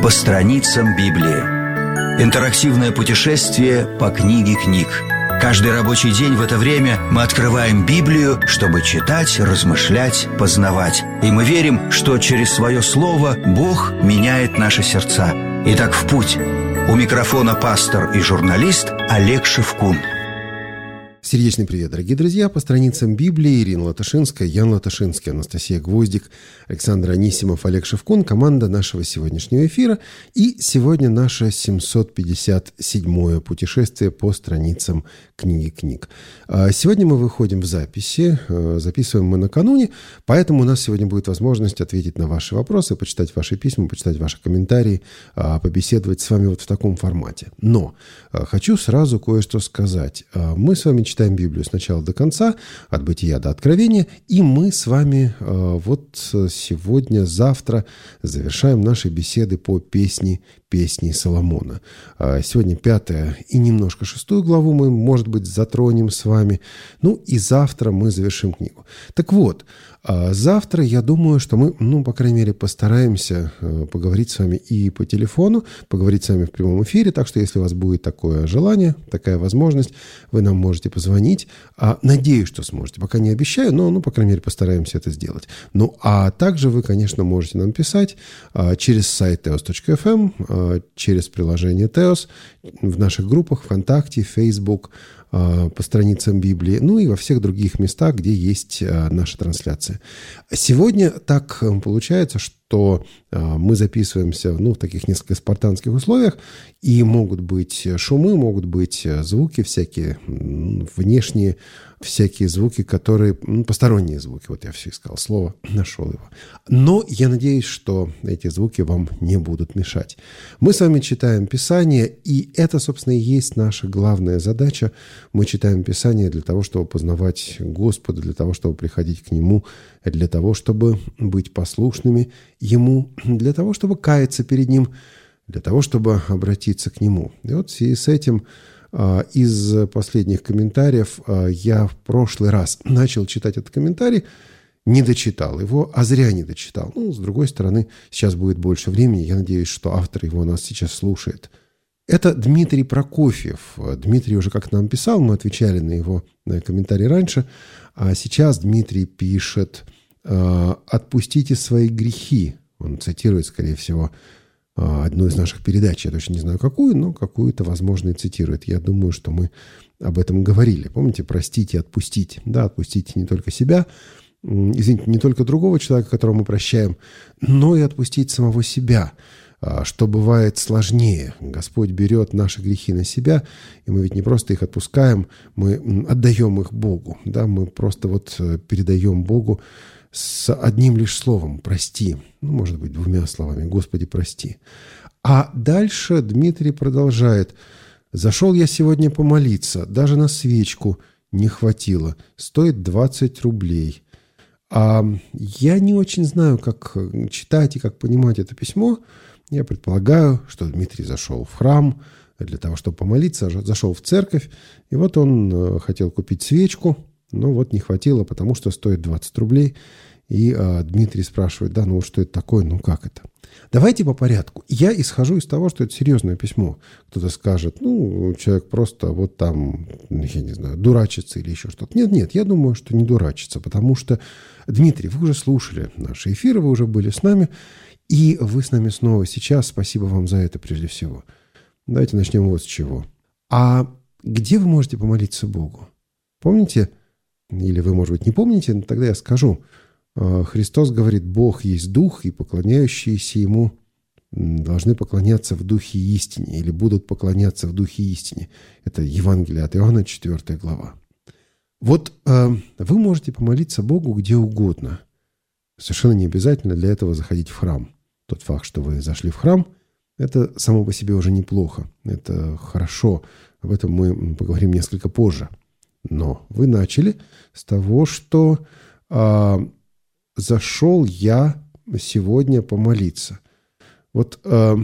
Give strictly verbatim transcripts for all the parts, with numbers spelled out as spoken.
По страницам Библии. Интерактивное путешествие по книге книг. Каждый рабочий день в это время мы открываем Библию, чтобы читать, размышлять, познавать. И мы верим, что через свое слово Бог меняет наши сердца. Итак, в путь. У микрофона пастор и журналист Олег Шевкун. Сердечный привет, дорогие друзья! По страницам Библии Ирина Латышинская, Ян Латышинский, Анастасия Гвоздик, Александр Анисимов, Олег Шевкун, команда нашего сегодняшнего эфира. И сегодня наше семьсот пятьдесят седьмое путешествие по страницам книги книг. Сегодня мы выходим в записи, записываем мы накануне, поэтому у нас сегодня будет возможность ответить на ваши вопросы, почитать ваши письма, почитать ваши комментарии, побеседовать с вами вот в таком формате. Но хочу сразу кое-что сказать. Мы с вами читаем Библию с начала до конца, от Бытия до Откровения, и мы с вами э, вот сегодня, завтра завершаем наши беседы по песне песни Соломона. Э, сегодня пятая и немножко шестую главу мы, может быть, затронем с вами. Ну и завтра мы завершим книгу. Так вот, э, завтра я думаю, что мы, ну, по крайней мере, постараемся э, поговорить с вами и по телефону, поговорить с вами в прямом эфире, так что если у вас будет такое желание, такая возможность, вы нам можете позвонить. А, надеюсь, что сможете. Пока не обещаю, но, ну, по крайней мере, постараемся это сделать. Ну, а также вы, конечно, можете нам писать а, через сайт теос точка эф эм, а, через приложение Теос, в наших группах ВКонтакте, Facebook, а, по страницам Библии, ну и во всех других местах, где есть а, наша трансляция. Сегодня так получается, что а, мы записываемся, ну, в таких несколько спартанских условиях, и могут быть шумы, могут быть звуки всякие, внешние всякие звуки, которые, ну, посторонние звуки, вот я все искал слово, нашел его. Но я надеюсь, что эти звуки вам не будут мешать. Мы с вами читаем Писание, и это, собственно, и есть наша главная задача. Мы читаем Писание для того, чтобы познавать Господа, для того, чтобы приходить к Нему, для того, чтобы быть послушными Ему, для того, чтобы каяться перед Ним, для того, чтобы обратиться к Нему. И вот в связи с этим из последних комментариев я в прошлый раз начал читать этот комментарий, не дочитал его, а зря не дочитал. Ну, с другой стороны, сейчас будет больше времени. Я надеюсь, что автор его нас сейчас слушает. Это Дмитрий Прокофьев. Дмитрий уже как нам писал, мы отвечали на его на комментарий раньше. А сейчас Дмитрий пишет: «Отпустите свои грехи». Он цитирует, скорее всего, одну из наших передач. Я точно не знаю, какую, но какую-то, возможно, и цитирует. Я думаю, что мы об этом говорили. Помните, простите, отпустите. Да, отпустите не только себя, извините, не только другого человека, которого мы прощаем, но и отпустить самого себя, что бывает сложнее. Господь берет наши грехи на себя, и мы ведь не просто их отпускаем, мы отдаем их Богу. Да, мы просто вот передаем Богу с одним лишь словом «прости», ну, может быть, двумя словами «Господи, прости». А дальше Дмитрий продолжает: «Зашел я сегодня помолиться, даже на свечку не хватило, стоит двадцать рублей». А я не очень знаю, как читать и как понимать это письмо. Я предполагаю, что Дмитрий зашел в храм для того, чтобы помолиться, зашел в церковь, и вот он хотел купить свечку, но вот не хватило, потому что стоит двадцать рублей. И а, Дмитрий спрашивает: да, ну что это такое, ну как это? Давайте по порядку. Я исхожу из того, что это серьезное письмо. Кто-то скажет: ну, человек просто вот там, я не знаю, дурачится или еще что-то. Нет, нет, я думаю, что не дурачится, потому что, Дмитрий, вы уже слушали наши эфиры, вы уже были с нами, и вы с нами снова сейчас. Спасибо вам за это прежде всего. Давайте начнем вот с чего. А где вы можете помолиться Богу? Помните? Или вы, может быть, не помните, но тогда я скажу. Христос говорит: Бог есть Дух, и поклоняющиеся Ему должны поклоняться в Духе и истине, или будут поклоняться в Духе и истине. Это Евангелие от Иоанна, четвёртая глава. Вот э, вы можете помолиться Богу где угодно. Совершенно не обязательно для этого заходить в храм. Тот факт, что вы зашли в храм, это само по себе уже неплохо. Это хорошо. Об этом мы поговорим несколько позже. Но вы начали с того, что э, зашел я сегодня помолиться. Вот э,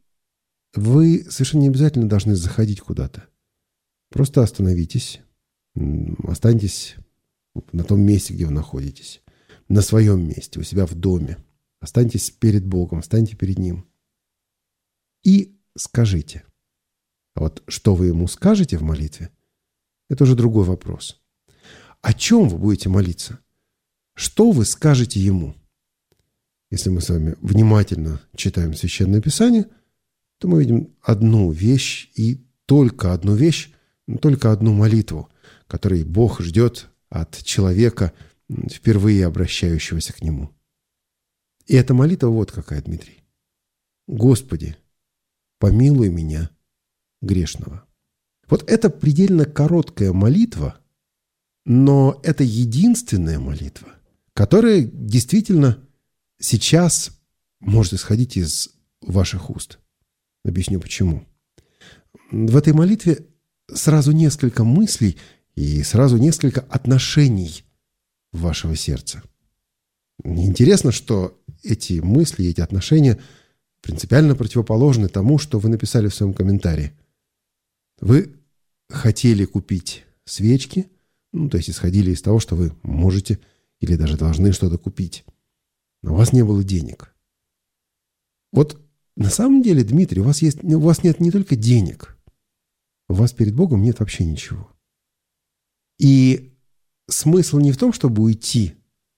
вы совершенно не обязательно должны заходить куда-то. Просто остановитесь, останьтесь на том месте, где вы находитесь, на своем месте, у себя в доме. Останьтесь перед Богом, встаньте перед Ним. и скажите. А вот что вы ему скажете в молитве, это уже другой вопрос. О чем вы будете молиться? Что вы скажете ему? Если мы с вами внимательно читаем Священное Писание, то мы видим одну вещь и только одну вещь, только одну молитву, которой Бог ждет от человека, впервые обращающегося к Нему. И эта молитва вот какая, Дмитрий. «Господи, помилуй меня, грешного». Вот это предельно короткая молитва, но это единственная молитва, которая действительно сейчас может исходить из ваших уст. Объясню почему. В этой молитве сразу несколько мыслей и сразу несколько отношений вашего сердца. Мне интересно, что эти мысли, эти отношения принципиально противоположны тому, что вы написали в своем комментарии. Вы хотели купить свечки, ну, то есть исходили из того, что вы можете или даже должны что-то купить, но у вас не было денег. Вот на самом деле, Дмитрий, у вас, есть, у вас нет не только денег, у вас перед Богом нет вообще ничего. И смысл не в том, чтобы уйти,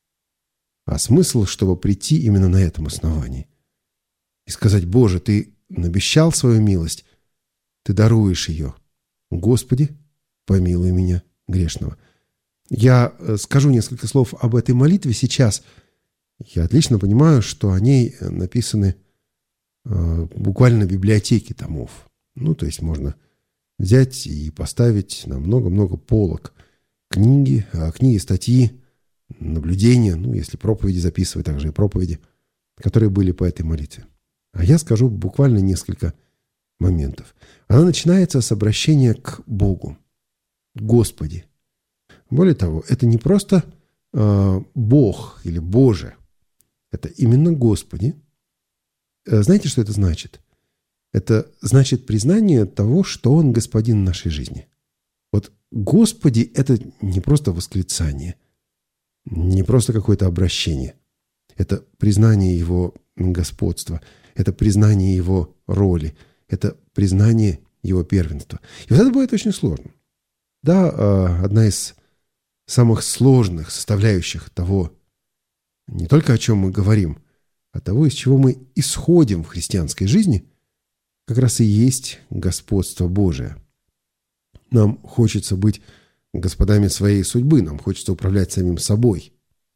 а смысл, чтобы прийти именно на этом основании. И сказать: Боже, Ты обещал свою милость, Ты даруешь ее. Господи, помилуй меня, грешного. Я скажу несколько слов об этой молитве сейчас. Я отлично понимаю, что о ней написаны э, буквально библиотеки томов. Ну, то есть можно взять и поставить на много-много полок книги, книги, статьи, наблюдения, ну, если проповеди записывать, также и проповеди, которые были по этой молитве. А я скажу буквально несколько моментов. Она начинается с обращения к Богу. Господи. Более того, это не просто э, Бог или Боже. Это именно Господи. Э, знаете, что это значит? Это значит признание того, что Он Господин нашей жизни. Вот Господи – это не просто восклицание, не просто какое-то обращение. Это признание Его господства, это признание Его роли, это признание Его первенства. И вот это будет очень сложно. Да, одна из самых сложных составляющих того, не только о чем мы говорим, а того, из чего мы исходим в христианской жизни, как раз и есть господство Божие. Нам хочется быть господами своей судьбы, нам хочется управлять самим собой.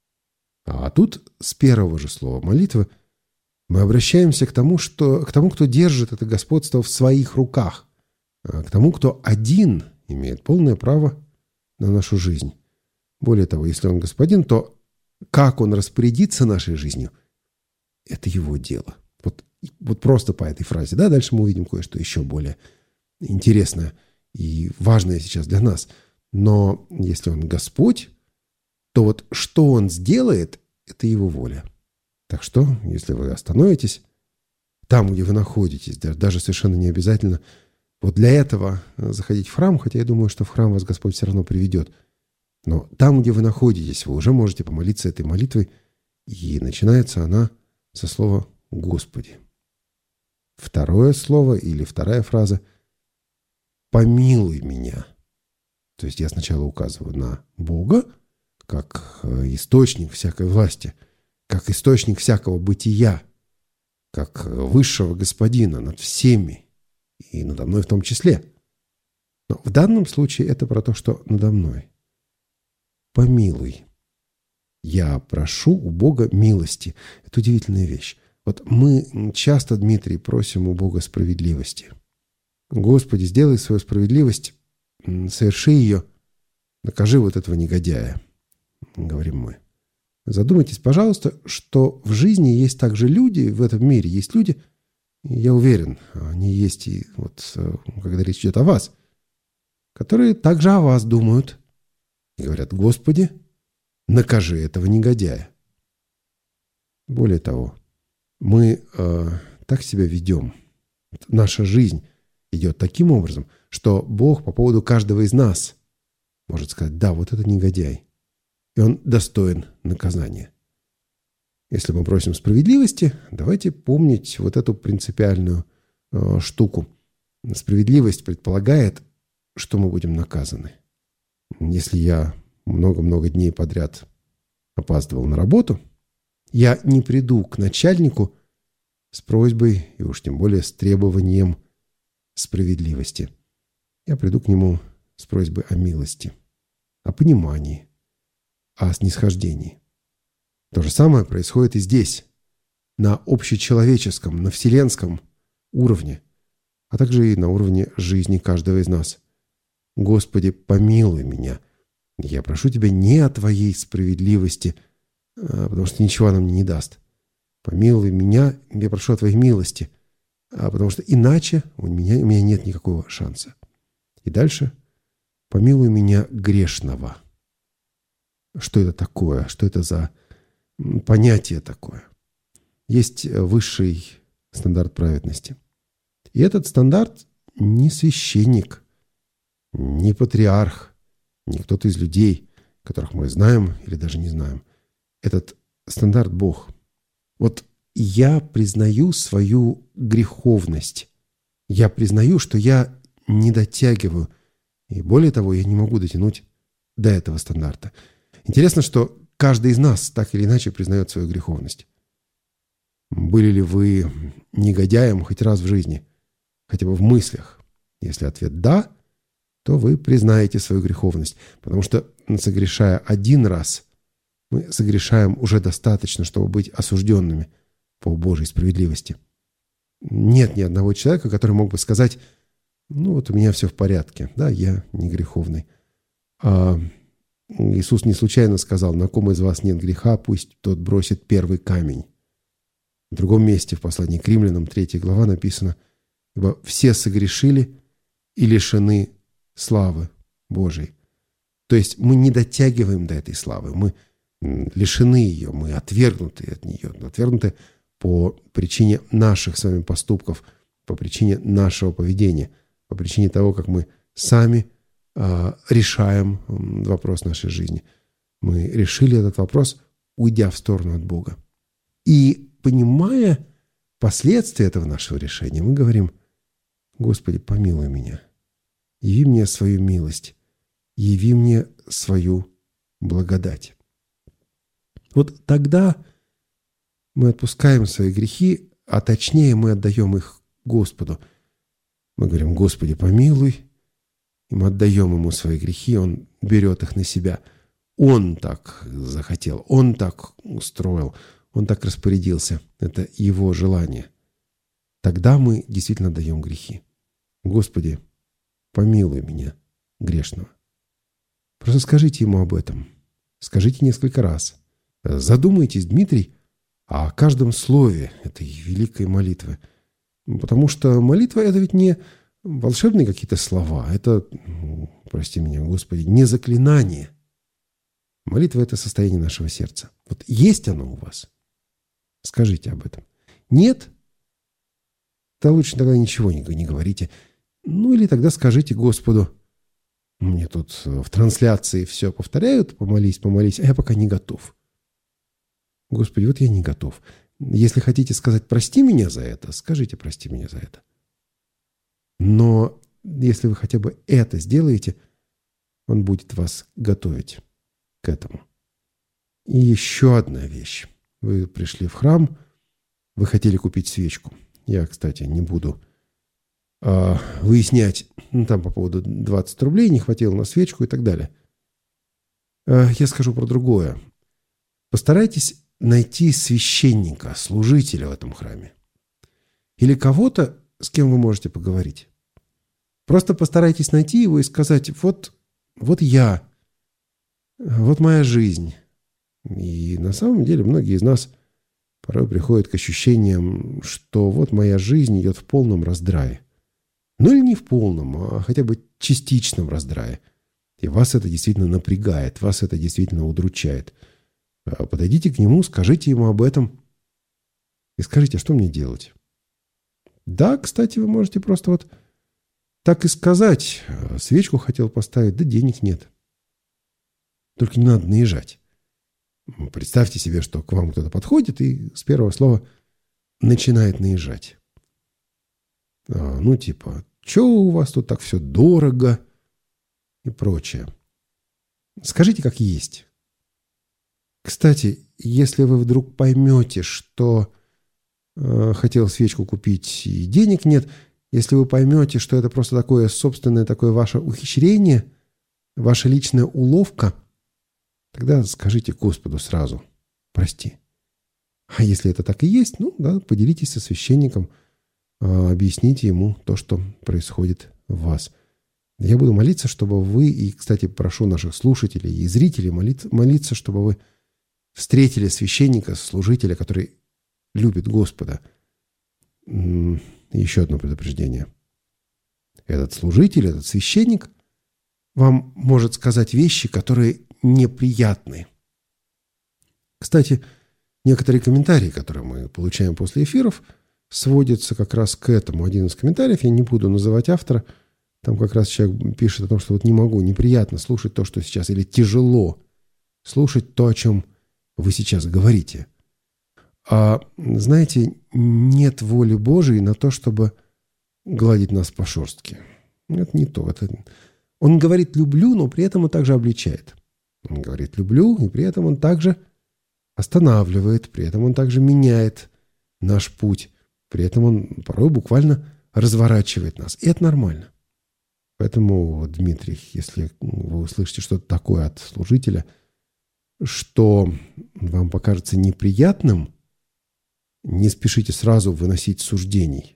А тут с первого же слова молитвы мы обращаемся к тому, что, к тому, кто держит это господство в своих руках, к тому, кто один имеет полное право на нашу жизнь. Более того, если Он господин, то как Он распорядится нашей жизнью, это Его дело. Вот, вот просто по этой фразе. Да, дальше мы увидим кое-что еще более интересное и важное сейчас для нас. Но если Он Господь, то вот что Он сделает, это Его воля. Так что, если вы остановитесь там, где вы находитесь, даже совершенно не обязательно вот для этого заходить в храм, хотя я думаю, что в храм вас Господь все равно приведет. Но там, где вы находитесь, вы уже можете помолиться этой молитвой, и начинается она со слова «Господи». Второе слово или вторая фраза «помилуй меня». То есть я сначала указываю на Бога, как источник всякой власти, как источник всякого бытия, как высшего господина над всеми, и надо мной в том числе. Но в данном случае это про то, что надо мной. Помилуй. Я прошу у Бога милости. Это удивительная вещь. Вот мы часто, Дмитрий, просим у Бога справедливости. Господи, сделай свою справедливость, соверши ее, накажи вот этого негодяя, говорим мы. Задумайтесь, пожалуйста, что в жизни есть также люди, в этом мире есть люди, я уверен, они есть и вот, когда речь идет о вас, которые также о вас думают и говорят: Господи, накажи этого негодяя. Более того, мы э, так себя ведем. Наша жизнь идет таким образом, что Бог по поводу каждого из нас может сказать: да, вот это негодяй, и он достоин наказания. Если мы просим справедливости, давайте помнить вот эту принципиальную э, штуку. Справедливость предполагает, что мы будем наказаны. Если я много-много дней подряд опаздывал на работу, я не приду к начальнику с просьбой, и уж тем более с требованием справедливости. Я приду к нему с просьбой о милости, о понимании, о снисхождении. То же самое происходит и здесь, на общечеловеческом, на вселенском уровне, а также и на уровне жизни каждого из нас. Господи, помилуй меня. Я прошу Тебя не о Твоей справедливости, потому что ничего она мне не даст. Помилуй меня, я прошу о Твоей милости, потому что иначе у меня, у меня нет никакого шанса. И дальше помилуй меня грешного. Что это такое? Что это за понятие такое? Есть высший стандарт праведности. И этот стандарт не священник, не патриарх, не кто-то из людей, которых мы знаем или даже не знаем. Этот стандарт Бог. Вот я признаю свою греховность. Я признаю, что я не дотягиваю. И более того, я не могу дотянуть до этого стандарта. Интересно, что каждый из нас так или иначе признает свою греховность. Были ли вы негодяем хоть раз в жизни? Хотя бы в мыслях? Если ответ «да», то вы признаете свою греховность. Потому что, согрешая один раз, мы согрешаем уже достаточно, чтобы быть осужденными по Божьей справедливости. Нет ни одного человека, который мог бы сказать: ну вот у меня все в порядке, да, я не греховный. А Иисус не случайно сказал: на ком из вас нет греха, пусть тот бросит первый камень. В другом месте, в послании к Римлянам, третья глава, написано: ибо все согрешили и лишены славы Божией. То есть мы не дотягиваем до этой славы, мы лишены ее, мы отвергнуты от нее, отвергнуты по причине наших с вами поступков, по причине нашего поведения, по причине того, как мы сами э, решаем вопрос нашей жизни. Мы решили этот вопрос, уйдя в сторону от Бога. И понимая последствия этого нашего решения, мы говорим: Господи, помилуй меня, яви мне свою милость, яви мне свою благодать. Вот тогда мы отпускаем свои грехи, а точнее мы отдаем их Господу. Мы говорим: Господи, помилуй, и мы отдаем Ему свои грехи, Он берет их на себя. Он так захотел, Он так устроил, Он так распорядился. Это Его желание. Тогда мы действительно отдаем грехи. Господи, помилуй меня, грешного. Просто скажите Ему об этом. Скажите несколько раз. Задумайтесь, Дмитрий, о каждом слове этой великой молитвы. Потому что молитва — это ведь не волшебные какие-то слова. Это, прости меня, Господи, не заклинание. Молитва — это состояние нашего сердца. Вот есть оно у вас? Скажите об этом. Нет? Да лучше тогда ничего не, не говорите. Ну или тогда скажите Господу: мне тут в трансляции все повторяют, помолись, помолись, а я пока не готов. Господи, вот я не готов. Если хотите сказать «прости меня за это», скажите «прости меня за это». Но если вы хотя бы это сделаете, Он будет вас готовить к этому. И еще одна вещь. Вы пришли в храм, вы хотели купить свечку. Я, кстати, не буду э, выяснять, ну, там по поводу двадцать рублей не хватило на свечку и так далее. Э, я скажу про другое. Постарайтесь найти священника, служителя в этом храме. Или кого-то, с кем вы можете поговорить. Просто постарайтесь найти его и сказать: вот, вот я, вот моя жизнь. И на самом деле многие из нас порой приходят к ощущениям, что вот моя жизнь идет в полном раздрае. Ну или не в полном, а хотя бы частичном раздрае. И вас это действительно напрягает, вас это действительно удручает. Подойдите к нему, скажите ему об этом и скажите: а что мне делать? Да, кстати, вы можете просто вот так и сказать: свечку хотел поставить, да денег нет. Только не надо наезжать. Представьте себе, что к вам кто-то подходит и с первого слова начинает наезжать. Ну, типа, «Чё у вас тут так все дорого?» и прочее. Скажите, как есть. Кстати, если вы вдруг поймете, что э, хотел свечку купить и денег нет, если вы поймете, что это просто такое собственное, такое ваше ухищрение, ваша личная уловка, тогда скажите Господу сразу «прости». А если это так и есть, ну да, поделитесь со священником, э, объясните ему то, что происходит в вас. Я буду молиться, чтобы вы, и, кстати, прошу наших слушателей и зрителей молиться, молиться, чтобы вы встретили священника, служителя, который любит Господа. Еще одно предупреждение. Этот служитель, этот священник вам может сказать вещи, которые неприятны. Кстати, некоторые комментарии, которые мы получаем после эфиров, сводятся как раз к этому. Один из комментариев, я не буду называть автора, там как раз человек пишет о том, что вот не могу, неприятно слушать то, что сейчас, или тяжело слушать то, о чем вы сейчас говорите. А знаете, нет воли Божией на то, чтобы гладить нас по шерстке. Это не то. Это... Он говорит «люблю», но при этом он также обличает. Он говорит «люблю», и при этом он также останавливает, при этом он также меняет наш путь, при этом он порой буквально разворачивает нас. И это нормально. Поэтому, Дмитрий, если вы услышите что-то такое от служителя, что вам покажется неприятным, не спешите сразу выносить суждений.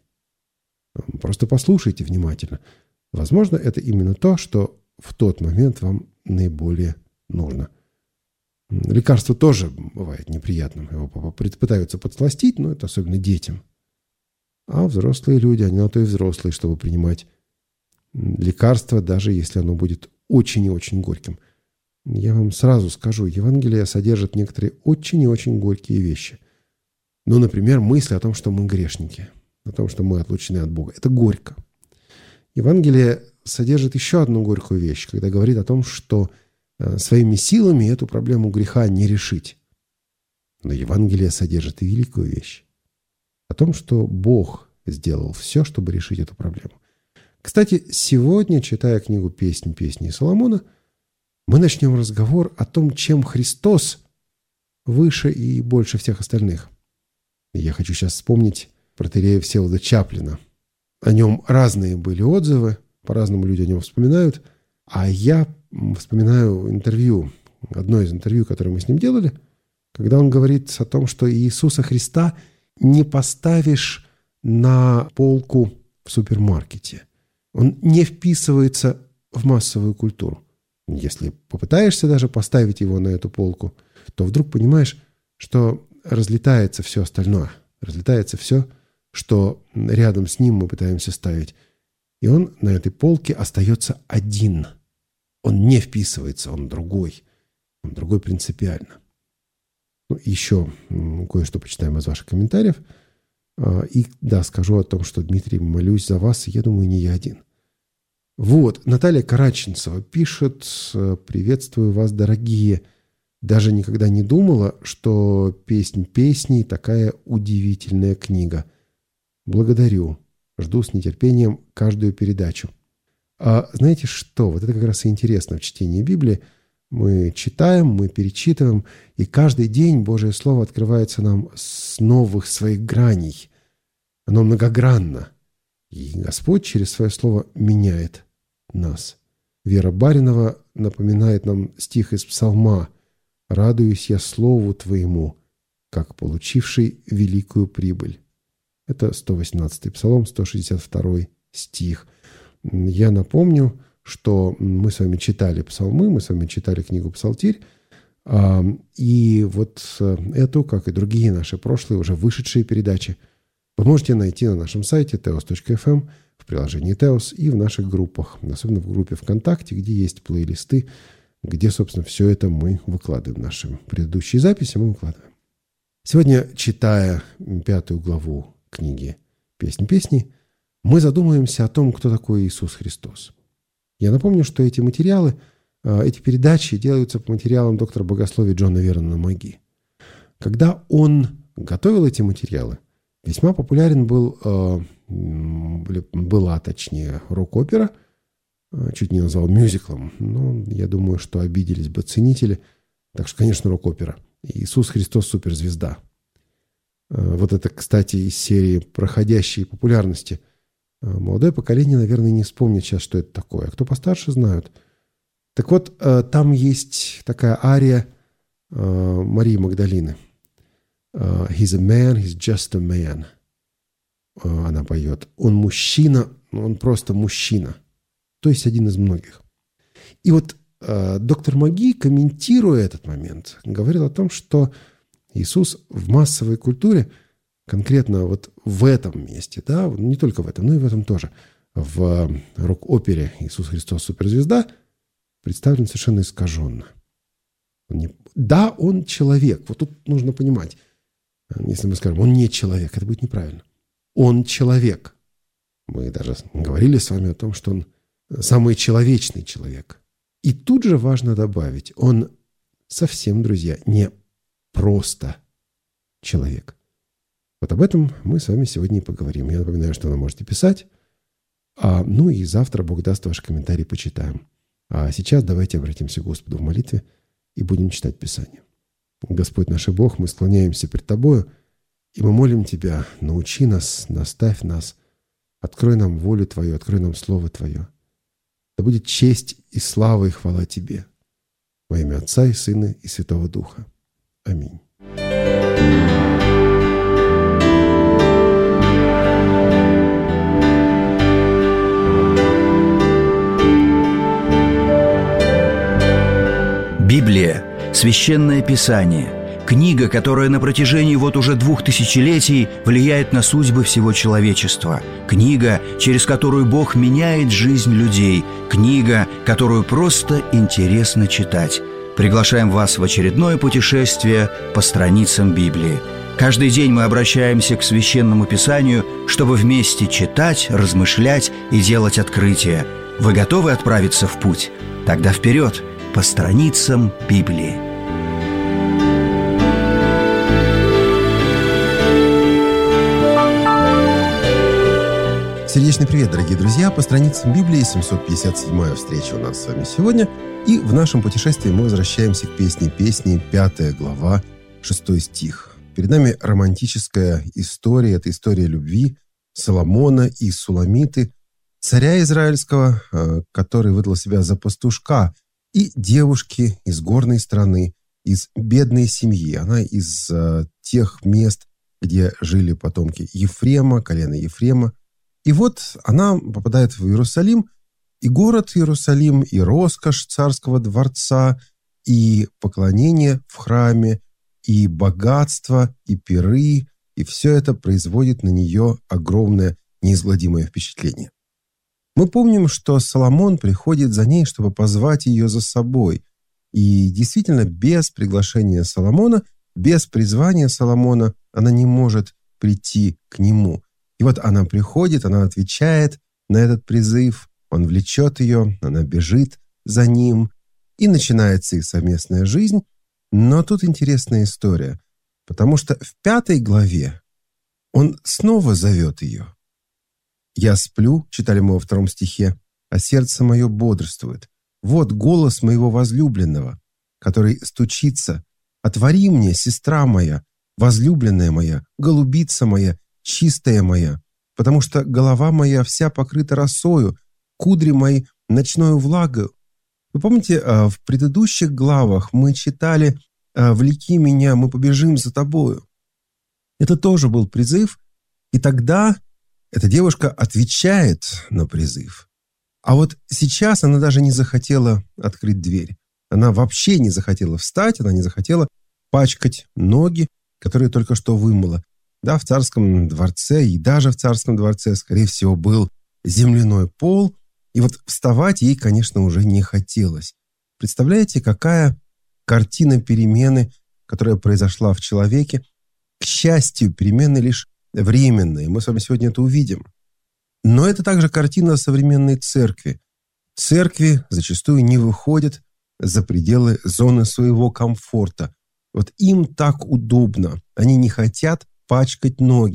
Просто послушайте внимательно. Возможно, это именно то, что в тот момент вам наиболее нужно. Лекарство тоже бывает неприятным. Его пытаются подсластить, но это особенно детям. А взрослые люди, они на то и взрослые, чтобы принимать лекарство, даже если оно будет очень и очень горьким. Я вам сразу скажу, Евангелие содержит некоторые очень и очень горькие вещи. Ну, например, мысль о том, что мы грешники, о том, что мы отлучены от Бога. Это горько. Евангелие содержит еще одну горькую вещь, когда говорит о том, что своими силами эту проблему греха не решить. Но Евангелие содержит и великую вещь. О том, что Бог сделал все, чтобы решить эту проблему. Кстати, сегодня, читая книгу «Песнь песней Соломона», мы начнем разговор о том, чем Христос выше и больше всех остальных. Я хочу сейчас вспомнить протоиерея Всеволода Чаплина. О нем разные были отзывы, по-разному люди о нем вспоминают. А я вспоминаю интервью, одно из интервью, которое мы с ним делали, когда он говорит о том, что Иисуса Христа не поставишь на полку в супермаркете. Он не вписывается в массовую культуру. Если попытаешься даже поставить его на эту полку, то вдруг понимаешь, что разлетается все остальное. Разлетается все, что рядом с ним мы пытаемся ставить. И он на этой полке остается один. Он не вписывается, он другой. Он другой принципиально. Ну, еще кое-что почитаем из ваших комментариев. И да, скажу о том, что, Дмитрий, молюсь за вас, и я думаю, не я один. Вот, Наталья Караченцева пишет: «Приветствую вас, дорогие. Даже никогда не думала, что «Песнь песней» такая удивительная книга. Благодарю. Жду с нетерпением каждую передачу». А знаете что? Вот это как раз и интересно в чтении Библии. Мы читаем, мы перечитываем, и каждый день Божье Слово открывается нам с новых своих граней. Оно многогранно. И Господь через свое Слово меняет нас. Вера Баринова напоминает нам стих из Псалма: «Радуюсь я Слову Твоему, как получивший великую прибыль». Это сто восемнадцатый Псалом, сто шестьдесят второй стих. Я напомню, что мы с вами читали псалмы, мы с вами читали книгу «Псалтирь», и вот эту, как и другие наши прошлые, уже вышедшие передачи, вы можете найти на нашем сайте теос точка эф эм, в приложении Теос и в наших группах, особенно в группе ВКонтакте, где есть плейлисты, где, собственно, все это мы выкладываем. Наши предыдущие записи мы выкладываем. Сегодня, читая пятую главу книги «Песнь песней», мы задумаемся о том, кто такой Иисус Христос. Я напомню, что эти материалы, эти передачи делаются по материалам доктора богословия Джона Вернона Маги. Когда он готовил эти материалы, Весьма популярен был, э, была, точнее, рок-опера, э, чуть не назвал мюзиклом, но я думаю, что обиделись бы ценители. Так что, конечно, рок-опера. «Иисус Христос. Суперзвезда». Э, вот это, кстати, из серии проходящей популярности. Э, молодое поколение, наверное, не вспомнит сейчас, что это такое. А кто постарше, знают. Так вот, э, там есть такая ария э, Марии Магдалины. Uh, he's a man, he's just a man. Uh, она поет. Он мужчина, но он просто мужчина. То есть один из многих. И вот uh, доктор Маги, комментируя этот момент, говорил о том, что Иисус в массовой культуре, конкретно вот в этом месте, да, не только в этом, но и в этом тоже, в рок-опере «Иисус Христос. Суперзвезда» представлен совершенно искаженно. Он не... Да, он человек. Вот тут нужно понимать. Если мы скажем, он не человек, это будет неправильно. Он человек. Мы даже говорили с вами о том, что он самый человечный человек. И тут же важно добавить, он совсем, друзья, не просто человек. Вот об этом мы с вами сегодня и поговорим. Я напоминаю, что вы можете писать. А, ну и завтра, Бог даст, ваши комментарии почитаем. А сейчас давайте обратимся к Господу в молитве и будем читать Писание. Господь наш Бог, мы склоняемся пред Тобою, и мы молим Тебя, научи нас, наставь нас, открой нам волю Твою, открой нам Слово Твое. Да будет честь и слава и хвала Тебе. Во имя Отца и Сына и Святого Духа. Аминь. Библия – Священное Писание, книга, которая на протяжении вот уже двух тысячелетий влияет на судьбы всего человечества, книга, через которую Бог меняет жизнь людей, книга, которую просто интересно читать. Приглашаем вас в очередное путешествие по страницам Библии. Каждый день мы обращаемся к Священному Писанию, чтобы вместе читать, размышлять и делать открытия. Вы готовы отправиться в путь? Тогда вперед! По страницам Библии. Сердечный привет, дорогие друзья! По страницам Библии семьсот пятьдесят седьмая встреча у нас с вами сегодня. И в нашем путешествии мы возвращаемся к песне песни, пятая глава, шестой стих. Перед нами романтическая история, это история любви Соломона и Суламиты, царя израильского, который выдал себя за пастушка, и девушки из горной страны, из бедной семьи. Она из э, тех мест, где жили потомки Ефрема, колена Ефрема. И вот она попадает в Иерусалим, и город Иерусалим, и роскошь царского дворца, и поклонение в храме, и богатство, и пиры, и все это производит на нее огромное неизгладимое впечатление. Мы помним, что Соломон приходит за ней, чтобы позвать ее за собой. И действительно, без приглашения Соломона, без призвания Соломона она не может прийти к нему. И вот она приходит, она отвечает на этот призыв, он влечет ее, она бежит за ним, и начинается их совместная жизнь. Но тут интересная история, потому что в пятой главе он снова зовет ее. «Я сплю», читали мы во втором стихе, «а сердце мое бодрствует. Вот голос моего возлюбленного, который стучится. Отвори мне, сестра моя, возлюбленная моя, голубица моя, чистая моя, потому что голова моя вся покрыта росою, кудри мои ночною влагою». Вы помните, в предыдущих главах мы читали «Влеки меня, мы побежим за тобою». Это тоже был призыв, и тогда эта девушка отвечает на призыв. А вот сейчас она даже не захотела открыть дверь. Она вообще не захотела встать, она не захотела пачкать ноги, которые только что вымыла. Да, в царском дворце, и даже в царском дворце, скорее всего, был земляной пол. И вот вставать ей, конечно, уже не хотелось. Представляете, какая картина перемены, которая произошла в человеке? К счастью, перемены лишь временные. Мы с вами сегодня это увидим. Но это также картина современной церкви. Церкви зачастую не выходят за пределы зоны своего комфорта. Вот им так удобно. Они не хотят пачкать ноги.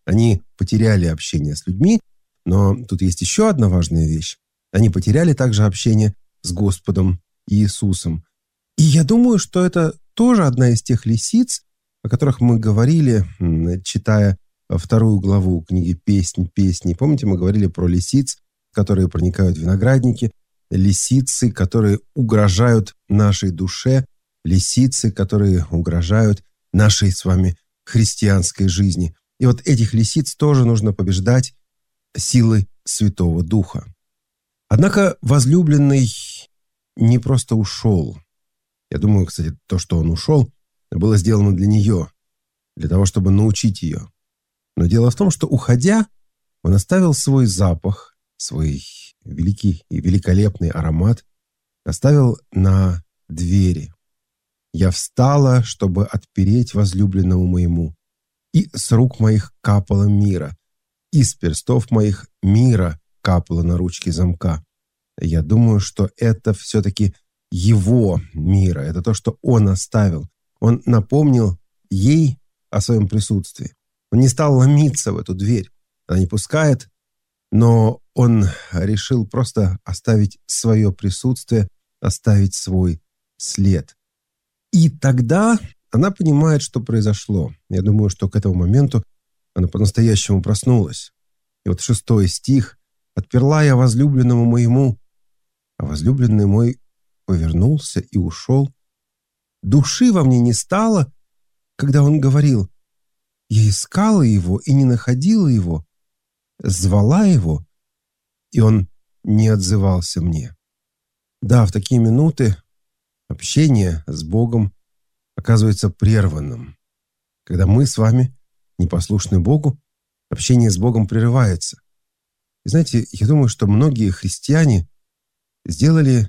Они потеряли общение с людьми, но тут есть еще одна важная вещь. Они потеряли также общение с Господом Иисусом. И я думаю, что это тоже одна из тех лисиц, о которых мы говорили, читая вторую главу книги «Песнь песни». Помните, мы говорили про лисиц, которые проникают в виноградники, лисицы, которые угрожают нашей душе, лисицы, которые угрожают нашей с вами христианской жизни. И вот этих лисиц тоже нужно побеждать силой Святого Духа. Однако возлюбленный не просто ушел. Я думаю, кстати, то, что он ушел, было сделано для нее, для того, чтобы научить ее. Но дело в том, что, уходя, он оставил свой запах, свой великий и великолепный аромат, оставил на двери. «Я встала, чтобы отпереть возлюбленному моему, и с рук моих капало мира, и с перстов моих мира капало на ручке замка». Я думаю, что это все-таки его мира, это то, что он оставил. Он напомнил ей о своем присутствии. Он не стал ломиться в эту дверь. Она не пускает, но он решил просто оставить свое присутствие, оставить свой след. И тогда она понимает, что произошло. Я думаю, что к этому моменту она по-настоящему проснулась. И вот шестой стих. «Отперла я возлюбленному моему, а возлюбленный мой повернулся и ушел. Души во мне не стало, когда он говорил. Я искала его и не находила его, звала его, и он не отзывался мне». Да, в такие минуты общение с Богом оказывается прерванным. Когда мы с вами непослушны Богу, общение с Богом прерывается. И знаете, я думаю, что многие христиане сделали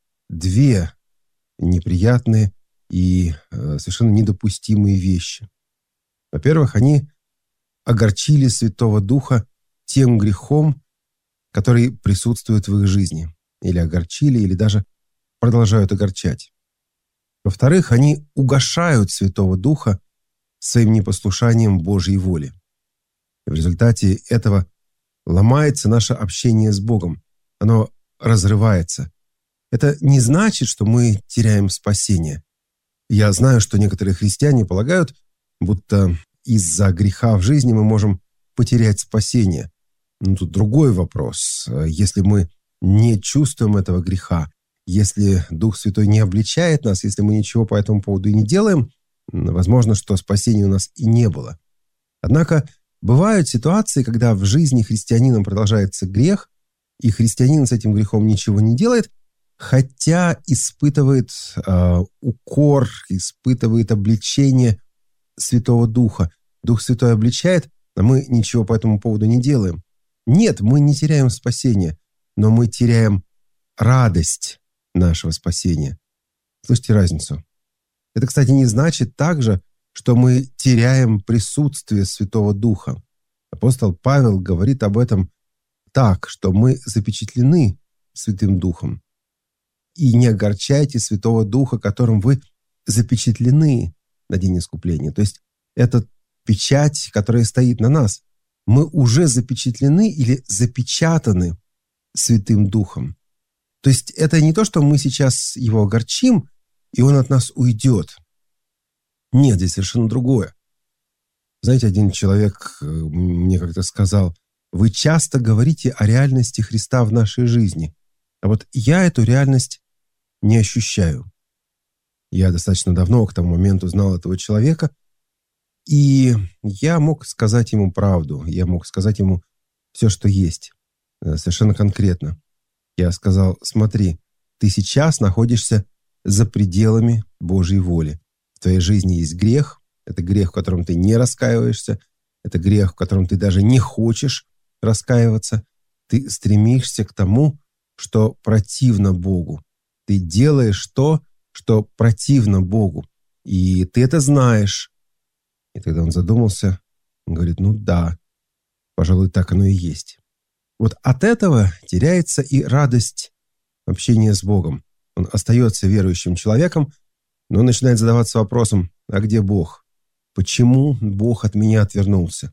две неприятные и э, совершенно недопустимые вещи. Во-первых, они огорчили Святого Духа тем грехом, который присутствует в их жизни. Или огорчили, или даже продолжают огорчать. Во-вторых, они угашают Святого Духа своим непослушанием Божьей воле. В результате этого ломается наше общение с Богом. Оно разрывается. Это не значит, что мы теряем спасение. Я знаю, что некоторые христиане полагают, будто из-за греха в жизни мы можем потерять спасение. Но тут другой вопрос. Если мы не чувствуем этого греха, если Дух Святой не обличает нас, если мы ничего по этому поводу и не делаем, возможно, что спасения у нас и не было. Однако бывают ситуации, когда в жизни христианина продолжается грех, и христианин с этим грехом ничего не делает, хотя испытывает э, укор, испытывает обличение Святого Духа. Дух Святой обличает, а мы ничего по этому поводу не делаем. Нет, мы не теряем спасение, но мы теряем радость нашего спасения. Слышите разницу? Это, кстати, не значит также, что мы теряем присутствие Святого Духа. Апостол Павел говорит об этом так, что мы запечатлены Святым Духом. И не огорчайте Святого Духа, которым вы запечатлены на день искупления. То есть это печать, которая стоит на нас. Мы уже запечатлены или запечатаны Святым Духом. То есть это не то, что мы сейчас его огорчим, и он от нас уйдет. Нет, здесь совершенно другое. Знаете, один человек мне как-то сказал: вы часто говорите о реальности Христа в нашей жизни, а вот я эту реальность не ощущаю. Я достаточно давно к тому моменту знал этого человека, и я мог сказать ему правду, я мог сказать ему все, что есть, совершенно конкретно. Я сказал: смотри, ты сейчас находишься за пределами Божьей воли. В твоей жизни есть грех, это грех, в котором ты не раскаиваешься, это грех, в котором ты даже не хочешь раскаиваться. Ты стремишься к тому, что противно Богу. Ты делаешь то, что противно Богу. И ты это знаешь. И тогда он задумался, он говорит: ну да, пожалуй, так оно и есть. Вот от этого теряется и радость общения с Богом. Он остается верующим человеком, но начинает задаваться вопросом: а где Бог? Почему Бог от меня отвернулся?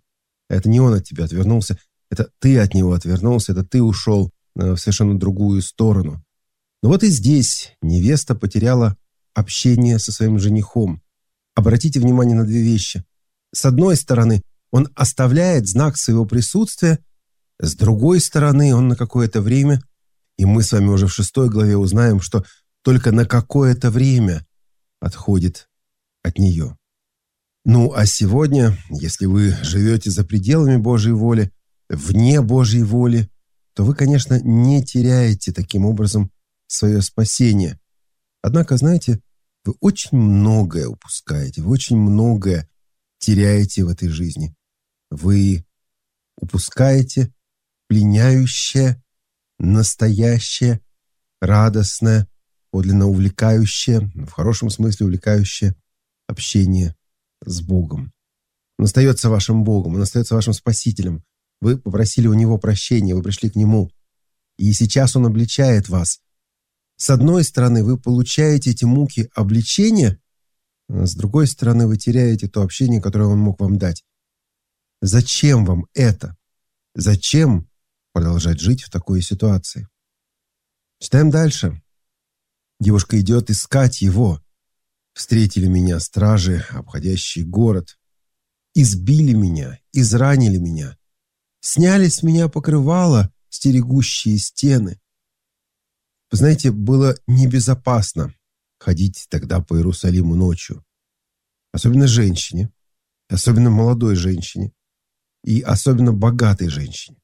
Это не он от тебя отвернулся, это ты от него отвернулся, это ты ушел в совершенно другую сторону. Но вот и здесь невеста потеряла общение со своим женихом. Обратите внимание на две вещи. С одной стороны, он оставляет знак своего присутствия, с другой стороны, он на какое-то время, и мы с вами уже в шестой главе узнаем, что только на какое-то время отходит от нее. Ну, а сегодня, если вы живете за пределами Божьей воли, вне Божьей воли, то вы, конечно, не теряете таким образом свое спасение. Однако, знаете, вы очень многое упускаете, вы очень многое теряете в этой жизни. Вы упускаете пленяющее, настоящее, радостное, подлинно увлекающее, в хорошем смысле увлекающее общение с Богом. Он остается вашим Богом, Он остается вашим Спасителем. Вы попросили у Него прощения, вы пришли к Нему. И сейчас Он обличает вас. С одной стороны, вы получаете эти муки обличения, а с другой стороны, вы теряете то общение, которое Он мог вам дать. Зачем вам это? Зачем продолжать жить в такой ситуации? Читаем дальше. Девушка идет искать его. Встретили меня стражи, обходящие город. Избили меня, изранили меня. Сняли с меня покрывало, стерегущие стены. Вы знаете, было небезопасно ходить тогда по Иерусалиму ночью. Особенно женщине, особенно молодой женщине и особенно богатой женщине.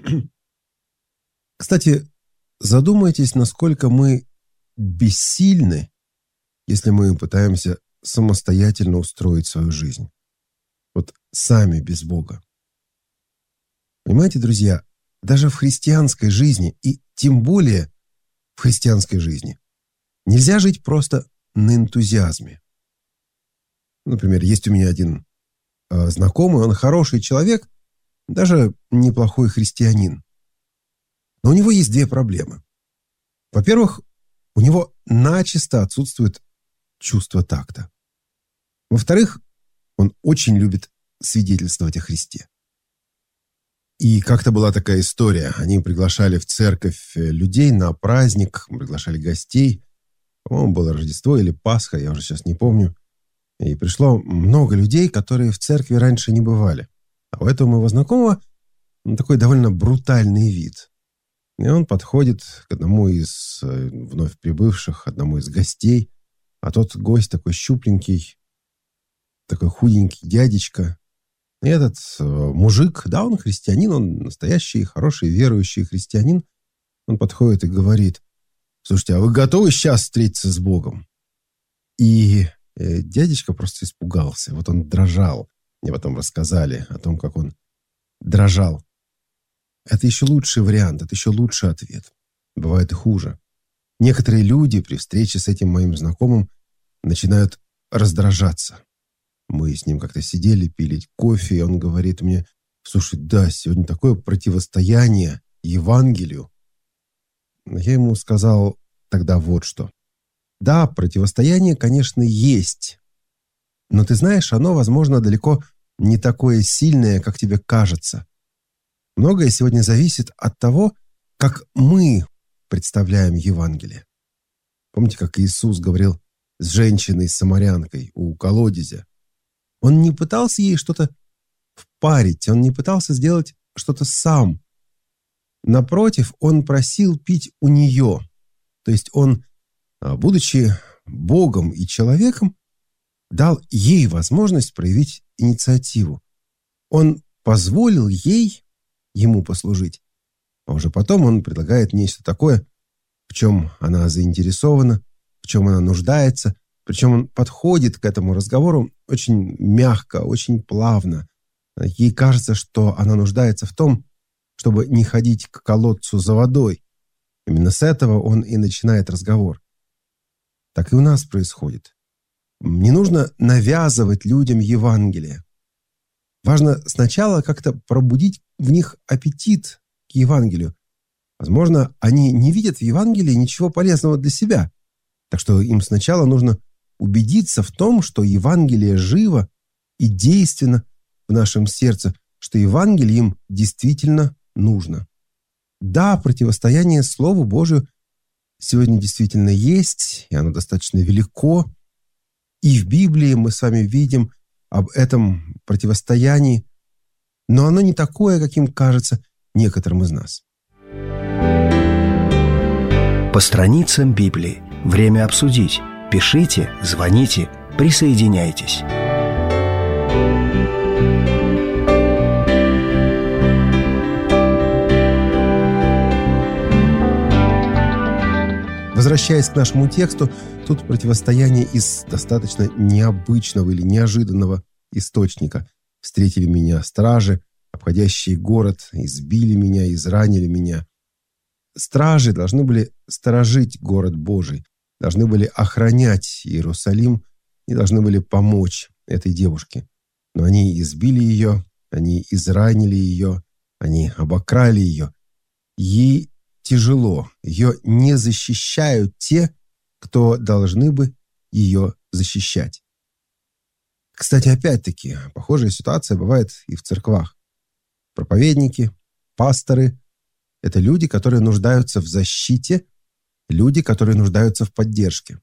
Кстати, задумайтесь, насколько мы бессильны, если мы пытаемся самостоятельно устроить свою жизнь. Вот сами без Бога. Понимаете, друзья, даже в христианской жизни, и тем более в христианской жизни, нельзя жить просто на энтузиазме. Например, есть у меня один э, знакомый, он хороший человек, даже неплохой христианин. Но у него есть две проблемы. Во-первых, у него начисто отсутствует чувство такта. Во-вторых, он очень любит свидетельствовать о Христе. И как-то была такая история. Они приглашали в церковь людей на праздник, приглашали гостей. По-моему, было Рождество или Пасха, я уже сейчас не помню. И пришло много людей, которые в церкви раньше не бывали. А у этого моего знакомого ну, такой довольно брутальный вид. И он подходит к одному из вновь прибывших, одному из гостей. А тот гость такой щупленький, такой худенький дядечка. И этот э, мужик, да, он христианин, он настоящий, хороший, верующий христианин. Он подходит и говорит: слушайте, а вы готовы сейчас встретиться с Богом? И э, дядечка просто испугался. Вот он дрожал. Мне потом рассказали о том, как он дрожал. Это еще лучший вариант, это еще лучший ответ. Бывает и хуже. Некоторые люди при встрече с этим моим знакомым начинают раздражаться. Мы с ним как-то сидели, пили кофе, и он говорит мне: слушай, да, сегодня такое противостояние Евангелию. Я ему сказал тогда вот что. Да, противостояние, конечно, есть. Но ты знаешь, оно, возможно, далеко не такое сильное, как тебе кажется. Многое сегодня зависит от того, как мы представляем Евангелие. Помните, как Иисус говорил с женщиной-самарянкой у колодезя? Он не пытался ей что-то впарить, он не пытался сделать что-то сам. Напротив, он просил пить у нее. То есть он, будучи Богом и человеком, дал ей возможность проявить инициативу. Он позволил ей, ему послужить. А уже потом он предлагает нечто такое, в чем она заинтересована, в чем она нуждается. Причем он подходит к этому разговору очень мягко, очень плавно. Ей кажется, что она нуждается в том, чтобы не ходить к колодцу за водой. Именно с этого он и начинает разговор. Так и у нас происходит. Не нужно навязывать людям Евангелие. Важно сначала как-то пробудить в них аппетит к Евангелию. Возможно, они не видят в Евангелии ничего полезного для себя. Так что им сначала нужно убедиться в том, что Евангелие живо и действенно в нашем сердце, что Евангелие им действительно нужно. Да, противостояние Слову Божию сегодня действительно есть, и оно достаточно велико. И в Библии мы с вами видим об этом противостоянии, но оно не такое, каким кажется некоторым из нас. По страницам Библии. Время обсудить. Пишите, звоните, присоединяйтесь. Возвращаясь к нашему тексту, тут противостояние из достаточно необычного или неожиданного источника. Встретили меня стражи, обходящие город, избили меня, изранили меня. Стражи должны были сторожить город Божий, должны были охранять Иерусалим и должны были помочь этой девушке. Но они избили ее, они изранили ее, они обокрали ее. Ей тяжело, ее не защищают те, кто должны бы ее защищать. Кстати, опять-таки, похожая ситуация бывает и в церквах. Проповедники, пасторы – это люди, которые нуждаются в защите, люди, которые нуждаются в поддержке.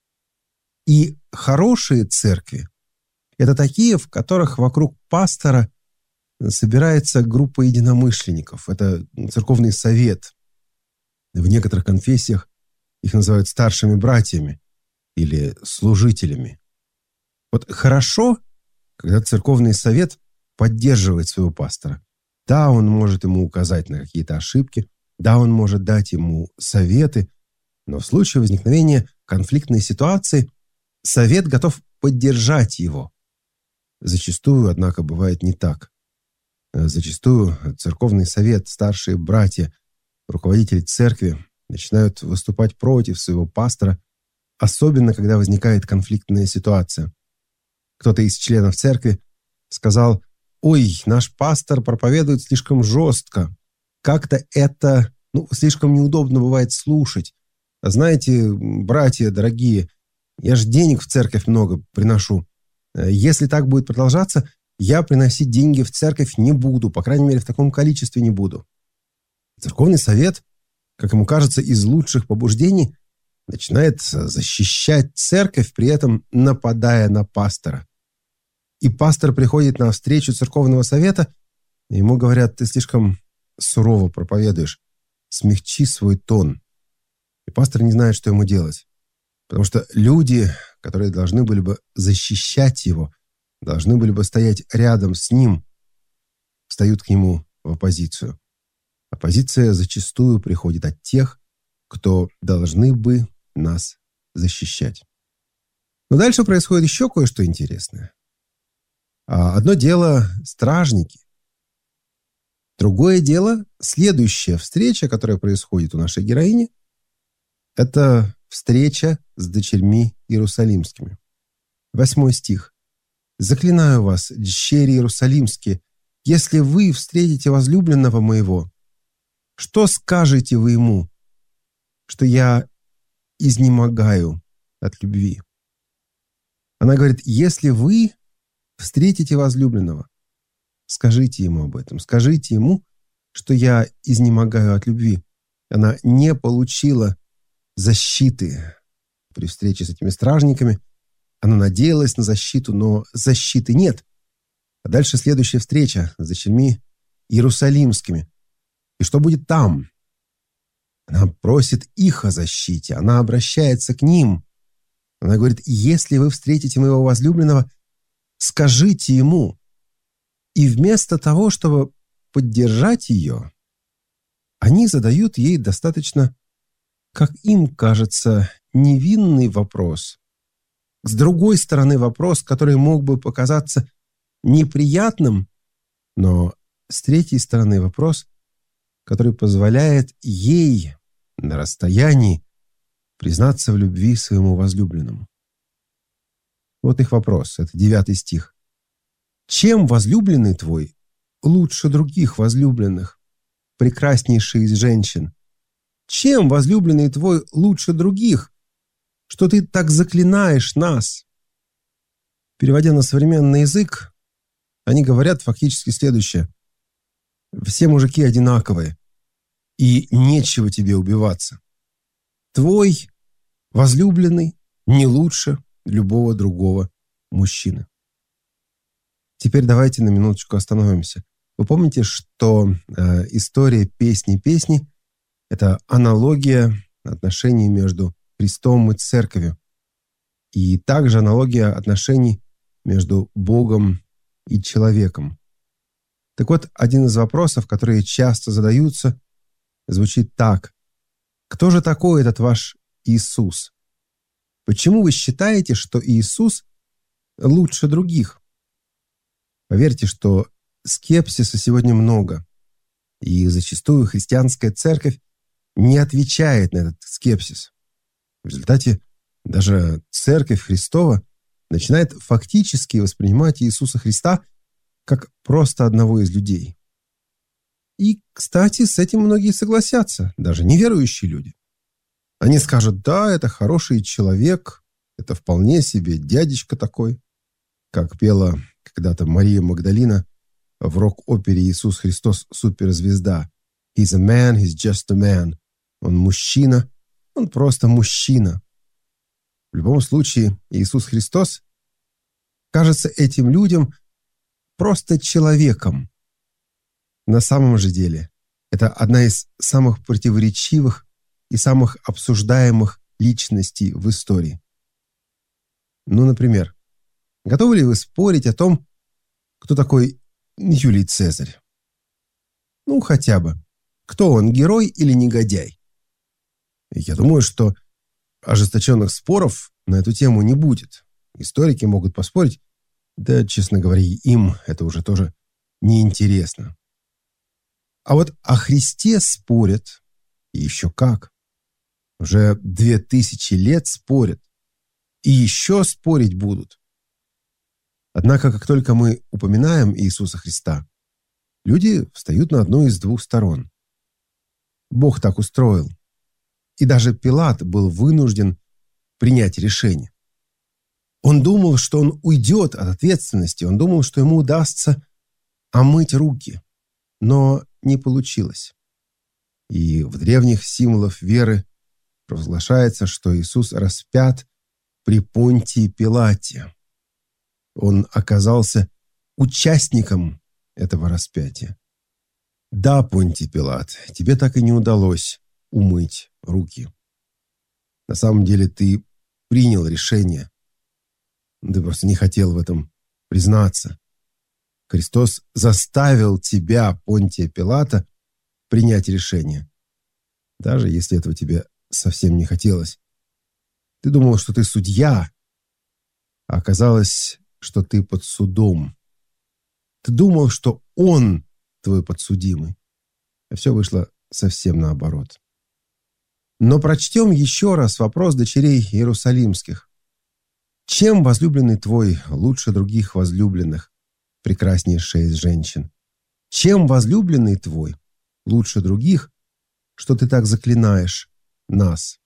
И хорошие церкви – это такие, в которых вокруг пастора собирается группа единомышленников. Это церковный совет. В некоторых конфессиях их называют старшими братьями или служителями. Вот хорошо, когда церковный совет поддерживает своего пастора. Да, он может ему указать на какие-то ошибки, да, он может дать ему советы, но в случае возникновения конфликтной ситуации совет готов поддержать его. Зачастую, однако, бывает не так. Зачастую церковный совет, старшие братья, руководители церкви начинают выступать против своего пастора, особенно когда возникает конфликтная ситуация. Кто-то из членов церкви сказал: «Ой, наш пастор проповедует слишком жестко. Как-то это ну, слишком неудобно бывает слушать. А знаете, братья дорогие, я же денег в церковь много приношу. Если так будет продолжаться, я приносить деньги в церковь не буду, по крайней мере, в таком количестве не буду». Церковный совет, как ему кажется, из лучших побуждений начинает защищать церковь, при этом нападая на пастора. И пастор приходит на встречу церковного совета, и ему говорят: «Ты слишком сурово проповедуешь, смягчи свой тон». И пастор не знает, что ему делать. Потому что люди, которые должны были бы защищать его, должны были бы стоять рядом с ним, встают к нему в оппозицию. Оппозиция зачастую приходит от тех, кто должны бы нас защищать. Но дальше происходит еще кое-что интересное. Одно дело – стражники. Другое дело – следующая встреча, которая происходит у нашей героини. Это встреча с дочерьми иерусалимскими. Восьмой стих. «Заклинаю вас, дщери иерусалимские, если вы встретите возлюбленного моего, что скажете вы ему, что я изнемогаю от любви?» Она говорит: если вы встретите возлюбленного, скажите ему об этом, скажите ему, что я изнемогаю от любви. Она не получила защиты при встрече с этими стражниками. Она надеялась на защиту, но защиты нет. А дальше следующая встреча с дочерьми иерусалимскими. И что будет там? Она просит их о защите, она обращается к ним. Она говорит: если вы встретите моего возлюбленного, скажите ему. И вместо того, чтобы поддержать ее, они задают ей достаточно, как им кажется, невинный вопрос. С другой стороны, вопрос, который мог бы показаться неприятным, но с третьей стороны вопрос, который позволяет ей на расстоянии признаться в любви своему возлюбленному. Вот их вопрос, это девятый стих. «Чем возлюбленный твой лучше других возлюбленных, прекраснейший из женщин? Чем возлюбленный твой лучше других, что ты так заклинаешь нас?» Переводя на современный язык, Они говорят фактически следующее. Все мужики одинаковые, и нечего тебе убиваться. Твой возлюбленный не лучше любого другого мужчины. Теперь давайте на минуточку остановимся. Вы помните, что э, история песни-песни – это аналогия отношений между Христом и Церковью. И также аналогия отношений между Богом и человеком. Так вот, один из вопросов, которые часто задаются, звучит так. Кто же такой этот ваш Иисус? Почему вы считаете, что Иисус лучше других? Поверьте, что скепсиса сегодня много, и зачастую христианская церковь не отвечает на этот скепсис. В результате даже Церковь Христова начинает фактически воспринимать Иисуса Христа как просто одного из людей. И, кстати, с этим многие согласятся, даже неверующие люди. Они скажут, да, это хороший человек, это вполне себе дядечка такой, как пела когда-то Мария Магдалина в рок-опере «Иисус Христос – суперзвезда». He's a man, he's just a man. Он мужчина, он просто мужчина. В любом случае, Иисус Христос кажется этим людям просто человеком. На самом же деле, это одна из самых противоречивых и самых обсуждаемых личностей в истории. Ну, например, готовы ли вы спорить о том, кто такой Юлий Цезарь? Ну, хотя бы. Кто он, герой или негодяй? Я думаю, что ожесточенных споров на эту тему не будет. Историки могут поспорить, да, честно говоря, им это уже тоже неинтересно. А вот о Христе спорят, и еще как. Уже две тысячи лет спорят, и еще спорить будут. Однако, как только мы упоминаем Иисуса Христа, люди встают на одну из двух сторон. Бог так устроил. И даже Пилат был вынужден принять решение. Он думал, что он уйдет от ответственности, он думал, что ему удастся омыть руки, но не получилось. И в древних символах веры провозглашается, что Иисус распят при Понтии Пилате. Он оказался участником этого распятия. Да, Понтий Пилат, тебе так и не удалось умыть руки. На самом деле ты принял решение. Ты просто не хотел в этом признаться. Христос заставил тебя, Понтия Пилата, принять решение. Даже если этого тебе совсем не хотелось. Ты думал, что ты судья, а оказалось, что ты под судом. Ты думал, что он твой подсудимый. А все вышло совсем наоборот. Но прочтем еще раз вопрос дочерей Иерусалимских. Чем возлюбленный твой лучше других возлюбленных, прекраснейшая из женщин? Чем возлюбленный твой лучше других, что ты так заклинаешь нас?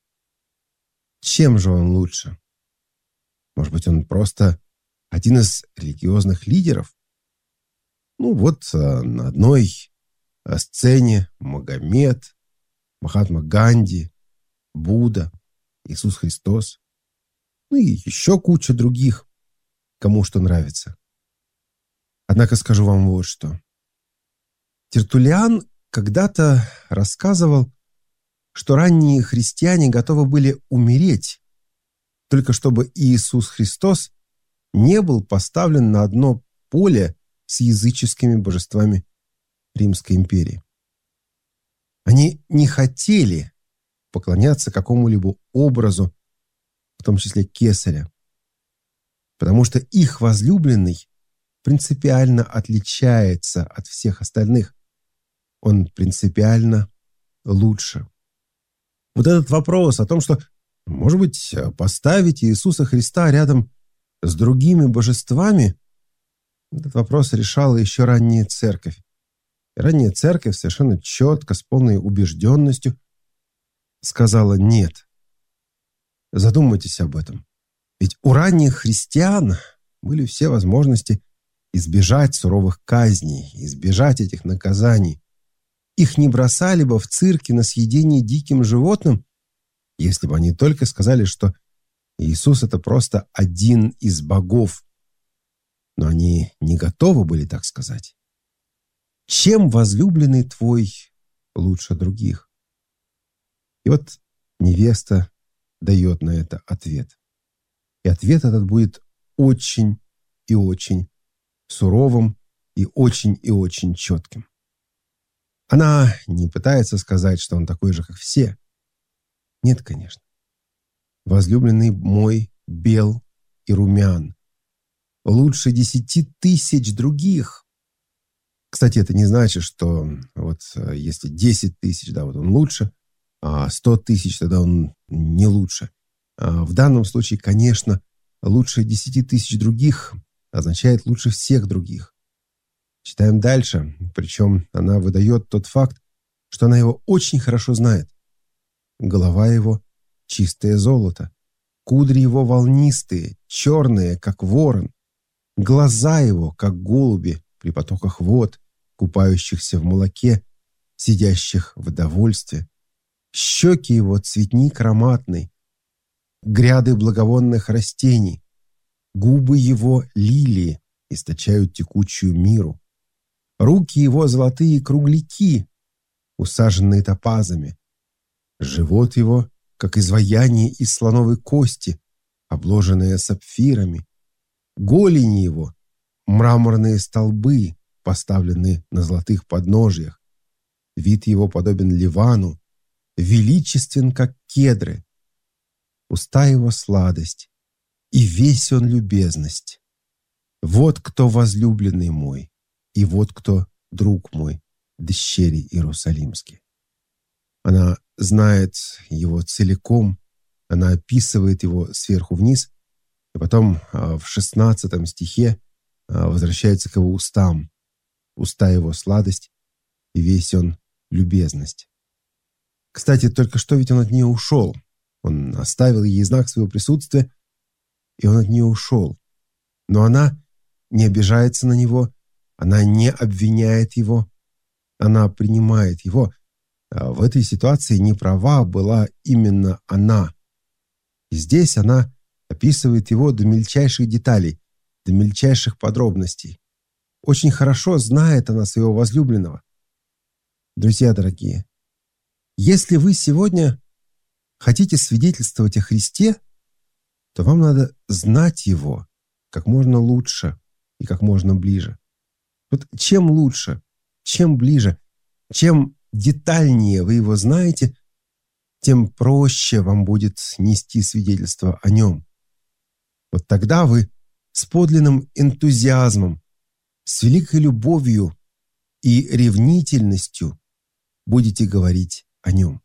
Чем же он лучше? Может быть, он просто один из религиозных лидеров? Ну вот на одной сцене Магомед, Махатма Ганди, Будда, Иисус Христос. Ну и еще куча других, кому что нравится. Однако скажу вам вот что. Тертуллиан когда-то рассказывал, что ранние христиане готовы были умереть, только чтобы Иисус Христос не был поставлен на одно поле с языческими божествами Римской империи. Они не хотели поклоняться какому-либо образу, в том числе кесаря, потому что их возлюбленный принципиально отличается от всех остальных. Он принципиально лучше. Вот этот вопрос о том, что, может быть, поставить Иисуса Христа рядом с другими божествами, этот вопрос решала еще ранняя церковь. И ранняя церковь совершенно четко, с полной убежденностью сказала «нет». Задумайтесь об этом. Ведь у ранних христиан были все возможности избежать суровых казней, избежать этих наказаний. Их не бросали бы в цирке на съедение диким животным, если бы они только сказали, что Иисус — это просто один из богов. Но они не готовы были так сказать. Чем возлюбленный твой лучше других? И вот невеста дает на это ответ. И ответ этот будет очень и очень суровым и очень и очень четким. Она не пытается сказать, что он такой же, как все. Нет, конечно. Возлюбленный мой бел и румян. Лучше десяти тысяч других. Кстати, это не значит, что вот если десять тысяч, да, вот он лучше, а сто тысяч, тогда он не лучше. А в данном случае, конечно, лучше десяти тысяч других означает лучше всех других. Читаем дальше, причем она выдает тот факт, что она его очень хорошо знает. Голова его — чистое золото, кудри его волнистые, черные, как ворон, глаза его, как голуби при потоках вод, купающихся в молоке, сидящих в довольстве, щеки его — цветник ароматный, гряды благовонных растений, губы его — лилии, источают текучую миру, руки его — золотые кругляки, усаженные топазами, живот его — как изваяние из слоновой кости, обложенное сапфирами, голени его — мраморные столбы, поставленные на золотых подножьях, вид его подобен Ливану, величествен, как кедры, уста его — сладость, и весь он — любезность. Вот кто возлюбленный мой, и вот кто друг мой, дщери Иерусалимские. Она знает его целиком, она описывает его сверху вниз, и потом в шестнадцатом стихе возвращается к его устам. Уста его — сладость, и весь он — любезность. Кстати, только что ведь он от нее ушел. Он оставил ей знак своего присутствия, и он от нее ушел. Но она не обижается на него, она не обвиняет его, она принимает его. А в этой ситуации не права была именно она. И здесь она описывает его до мельчайших деталей, до мельчайших подробностей. Очень хорошо знает она своего возлюбленного. Друзья дорогие, если вы сегодня хотите свидетельствовать о Христе, то вам надо знать Его как можно лучше и как можно ближе. Вот чем лучше, чем ближе, чем детальнее вы Его знаете, тем проще вам будет нести свидетельство о Нем. Вот тогда вы с подлинным энтузиазмом, с великой любовью и ревнительностью будете говорить о Нем.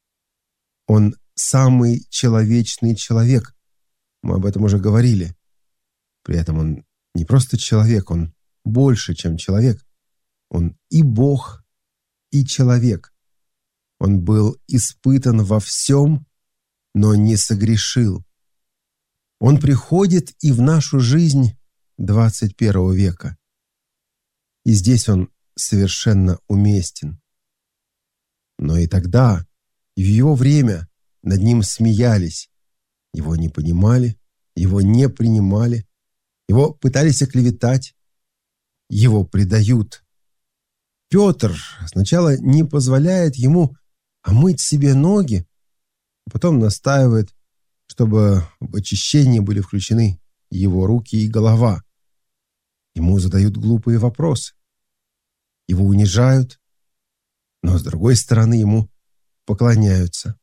Он самый человечный человек. Мы об этом уже говорили. При этом он не просто человек, он больше, чем человек. Он и Бог, и человек. Он был испытан во всем, но не согрешил. Он приходит и в нашу жизнь двадцать первого века. И здесь он совершенно уместен. Но и тогда, и в его время над ним смеялись. Его не понимали, его не принимали, его пытались оклеветать, его предают. Петр сначала не позволяет ему омыть себе ноги, а потом настаивает, чтобы в очищение были включены его руки и голова. Ему задают глупые вопросы. Его унижают, но с другой стороны ему поклоняются.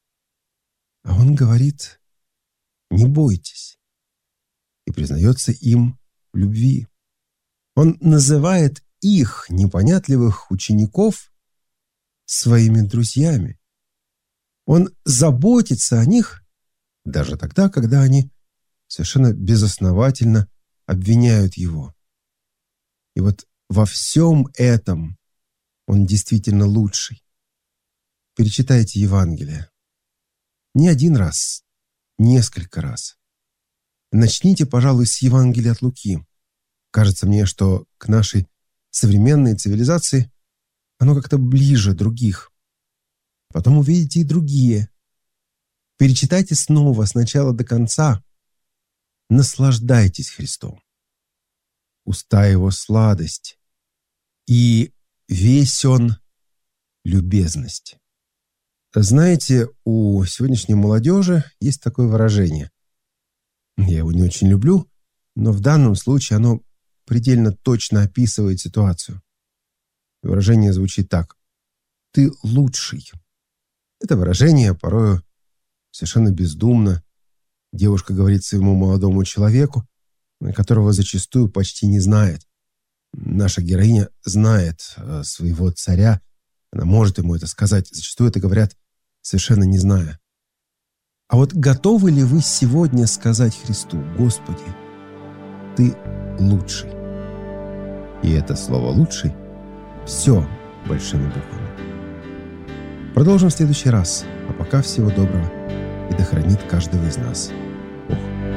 А он говорит: не бойтесь, и признается им в любви. Он называет их, непонятливых учеников, своими друзьями. Он заботится о них даже тогда, когда они совершенно безосновательно обвиняют его. И вот во всем этом он действительно лучший. Перечитайте Евангелие. Не один раз, несколько раз. Начните, пожалуй, с Евангелия от Луки. Кажется мне, что к нашей современной цивилизации оно как-то ближе других. Потом увидите и другие. Перечитайте снова с начала до конца. Наслаждайтесь Христом. Уста Его сладость, и весь Он любезность. Знаете, у сегодняшней молодежи есть такое выражение. Я его не очень люблю, но в данном случае оно предельно точно описывает ситуацию. Выражение звучит так: «Ты лучший». Это выражение порою совершенно бездумно. Девушка говорит своему молодому человеку, которого зачастую почти не знает. Наша героиня знает своего царя, она может ему это сказать. Зачастую это говорят, совершенно не зная. А вот готовы ли вы сегодня сказать Христу: «Господи, Ты лучший»? И это слово «лучший» все большими буквами. Продолжим в следующий раз. А пока всего доброго. И да хранит каждого из нас Бог.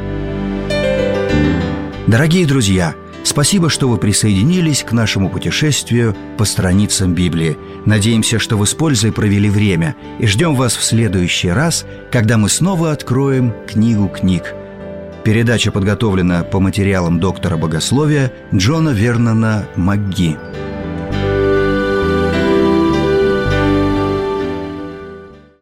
Дорогие друзья, спасибо, что вы присоединились к нашему путешествию по страницам Библии. Надеемся, что вы с пользой провели время, и ждем вас в следующий раз, когда мы снова откроем книгу книг. Передача подготовлена по материалам доктора богословия Джона Вернона МакГи.